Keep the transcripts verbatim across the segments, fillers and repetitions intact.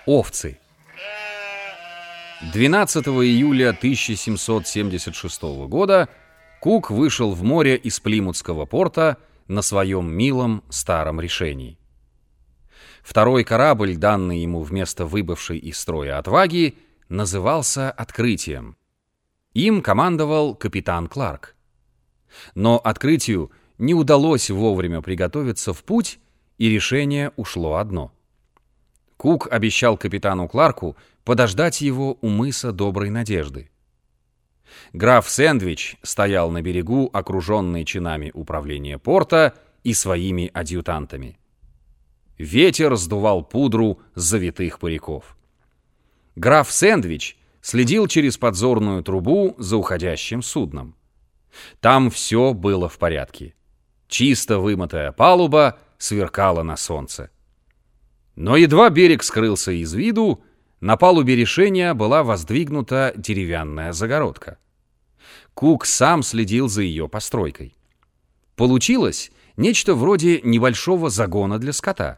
Овцы. двенадцатого июля тысяча семьсот семьдесят шестого года Кук вышел в море из Плимутского порта на своем милом старом решении. Второй корабль, данный ему вместо выбывшей из строя «Отваги», назывался «Открытием». Им командовал капитан Кларк. Но «Открытию» не удалось вовремя приготовиться в путь, и решение ушло одно. Кук обещал капитану Кларку подождать его у мыса Доброй Надежды. Граф Сэндвич стоял на берегу, окруженный чинами управления порта и своими адъютантами. Ветер сдувал пудру с завитых париков. Граф Сэндвич следил через подзорную трубу за уходящим судном. Там все было в порядке. Чисто вымытая палуба сверкала на солнце. Но едва берег скрылся из виду, на палубе решения была воздвигнута деревянная загородка. Кук сам следил за ее постройкой. Получилось нечто вроде небольшого загона для скота.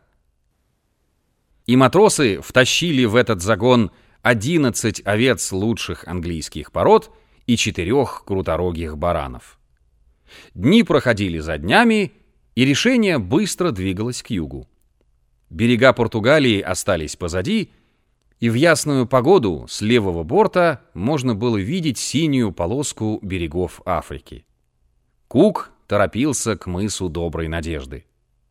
И матросы втащили в этот загон одиннадцать овец лучших английских пород и четырех круторогих баранов. Дни проходили за днями, и решение быстро двигалось к югу. Берега Португалии остались позади, и в ясную погоду с левого борта можно было видеть синюю полоску берегов Африки. Кук торопился к мысу Доброй Надежды.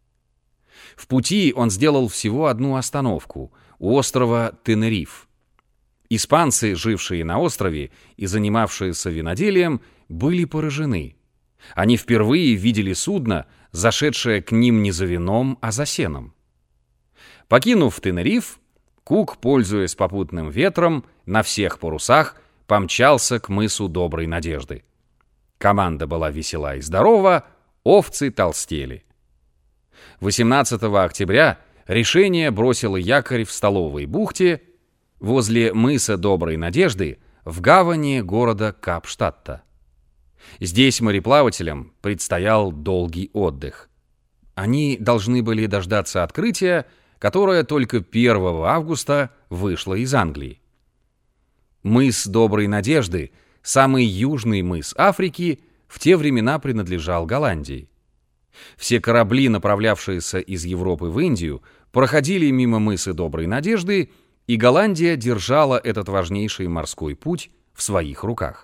В пути он сделал всего одну остановку у острова Тенериф. Испанцы, жившие на острове и занимавшиеся виноделием, были поражены. Они впервые видели судно, зашедшее к ним не за вином, а за сеном. Покинув Тенериф, Кук, пользуясь попутным ветром, на всех парусах помчался к мысу Доброй Надежды. Команда была весела и здорова, овцы толстели. восемнадцатого октября решение бросило якорь в Столовой бухте возле мыса Доброй Надежды в гавани города Капштадта. Здесь мореплавателям предстоял долгий отдых. Они должны были дождаться открытия, которое только первого августа вышло из Англии. Мыс Доброй Надежды, самый южный мыс Африки, в те времена принадлежал Голландии. Все корабли, направлявшиеся из Европы в Индию, проходили мимо мыса Доброй Надежды, и Голландия держала этот важнейший морской путь в своих руках.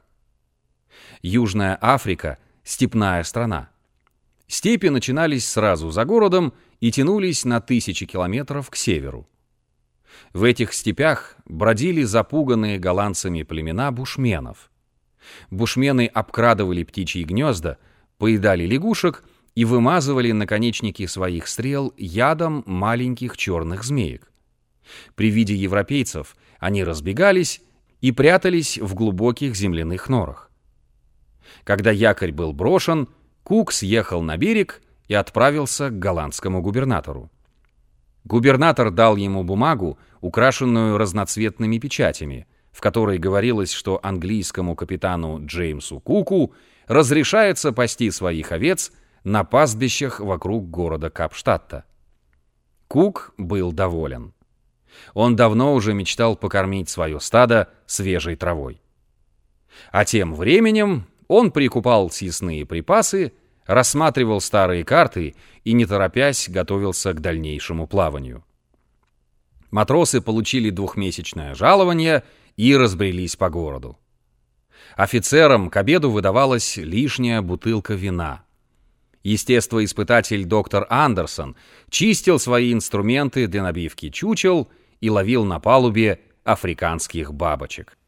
Южная Африка — степная страна. Степи начинались сразу за городом и тянулись на тысячи километров к северу. В этих степях бродили запуганные голландцами племена бушменов. Бушмены обкрадывали птичьи гнезда, поедали лягушек и вымазывали наконечники своих стрел ядом маленьких черных змеек. При виде европейцев они разбегались и прятались в глубоких земляных норах. Когда якорь был брошен, Кук съехал на берег и отправился к голландскому губернатору. Губернатор дал ему бумагу, украшенную разноцветными печатями, в которой говорилось, что английскому капитану Джеймсу Куку разрешается пасти своих овец на пастбищах вокруг города Капштадта. Кук был доволен. Он давно уже мечтал покормить свое стадо свежей травой. А тем временем он прикупал съестные припасы, рассматривал старые карты и, не торопясь, готовился к дальнейшему плаванию. Матросы получили двухмесячное жалование и разбрелись по городу. Офицерам к обеду выдавалась лишняя бутылка вина. Естествоиспытатель доктор Андерсон чистил свои инструменты для набивки чучел и ловил на палубе африканских бабочек.